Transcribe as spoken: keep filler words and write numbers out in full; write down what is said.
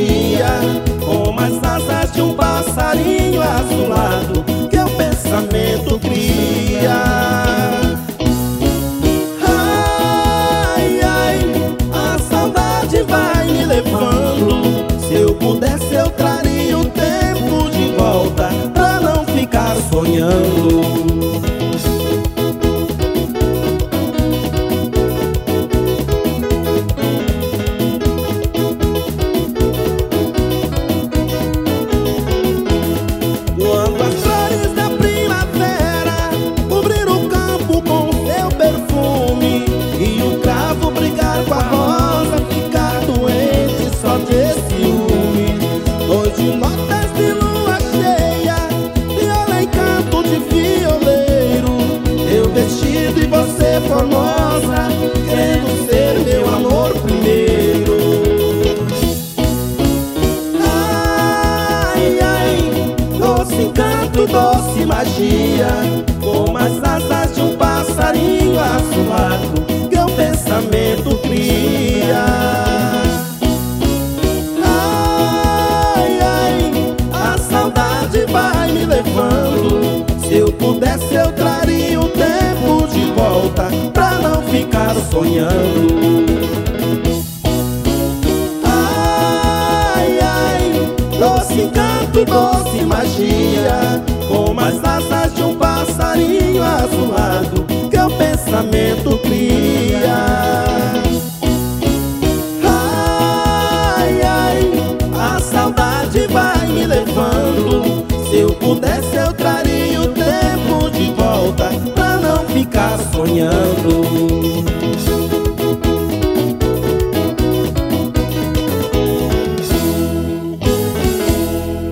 magia, como as asas de um passarinho azulado que o pensamento cria. Ai, ai, a saudade vai me levando. Se eu pudesse eu traria o tempo de volta pra não ficar sonhando. Quando as flores da primavera cobrir o campo com seu perfume e o cravo brigar com a rosa, ficar doente só de ciúme. Noite de notas de lua cheia, viola em canto de violeiro, eu vestido e você formosa, querendo ser meu amor primeiro. Ai, ai, doce encanto, doce magia, como as asas de um passarinho azulado que o pensamento cria. Ai, ai, a saudade vai me levando. Se eu pudesse eu traria o tempo de volta pra não ficar sonhando. Ai, ai, doce encanto, doce magia, como as asas de um passarinho azulado que o pensamento cria. Ai, ai, a saudade vai me levando. Se eu pudesse eu traria o tempo de volta pra não ficar sonhando.